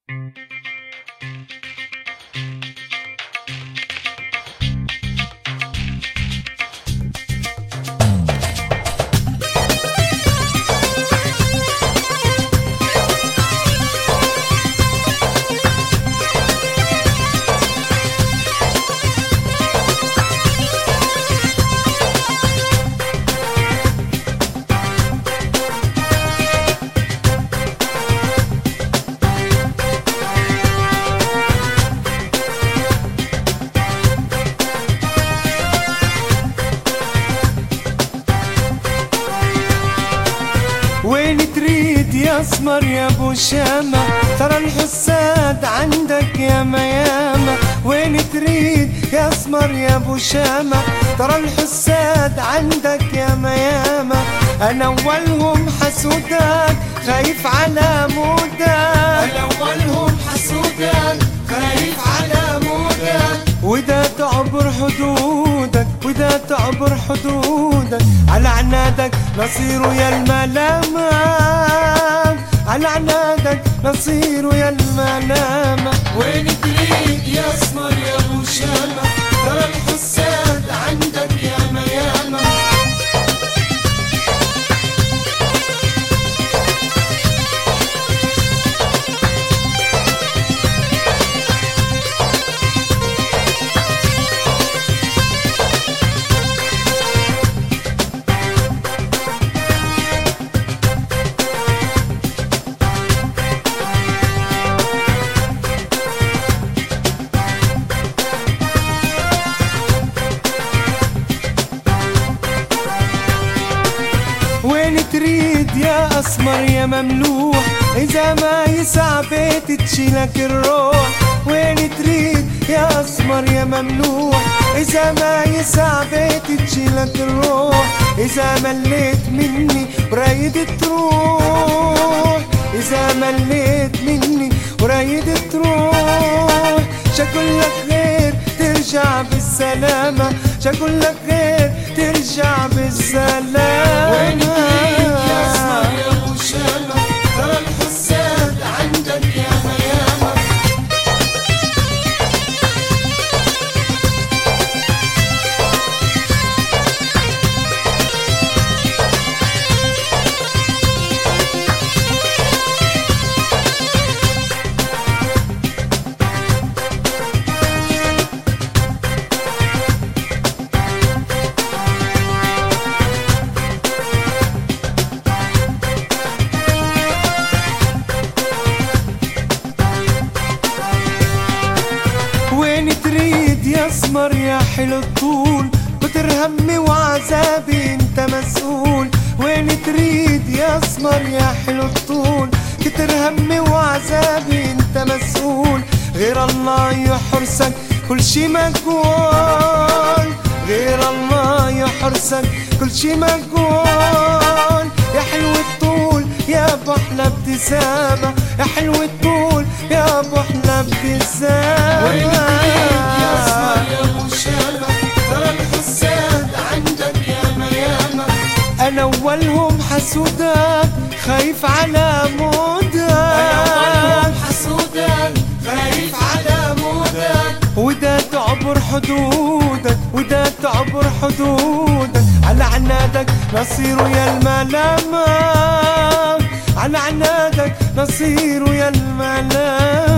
وين تريد يا اسمر يا ابو شامة؟ ترى الحساد عندك ياما ياما. وين تريد يا اسمر يا ابو شامة؟ ترى الحساد عندك ياما ياما. انا اولهم حسودك خايف على مودك. انا اولهم حسودك خايف على مودك. ودا تعبر حدودك ودا تعبر حدودك على عنادك نصير يا الملامة. على عنادك نصير يا الملامة. وين تريد يا اسمر يا ابو شامة؟ ترى الحساد عندك ياما ياما. وين تريد يا اسمر يا مملوح؟ اذا ما يسع بيت تشيلك الروح. وين تريد يا اسمر يا مملوح؟ اذا ما يسع بيت تشيلك الروح. اذا مليت مني ورايد تروح. اذا مليت مني ورايد تروح. شكل لك غير ترجع بالسلامة. شكل لك غير ترجع بالسلامة. وين تريد يا اسمر يا ابو شامة؟ ترى الحساد عندك ياما ياما. وين تريد يا اسمر يا حلو الطول؟ كتر همي وعذابي انت مسؤول. وين تريد يا اسمر يا حلو الطول؟ كتر همي وعذابي انت مسؤول. غير الله يحرسك كل شي مقبول. غير الله يحرسك كل شي مقبول. يا حلو الطول يا ابو احلى ابتسامة. يا حلو الطول يا ابو احلى ابتسامة. وين تريد يا اسمر يا ابو شامة؟ ترى الحساد عندك ياما ياما. انا اولهم حسودك خايف على مودك. انا اولهم حسودك خايف على مودك. ودا تعبر حدودك ودا تعبر حدودك على عنادك نصير يا الملامة. على عنادك نصير يا الملامة.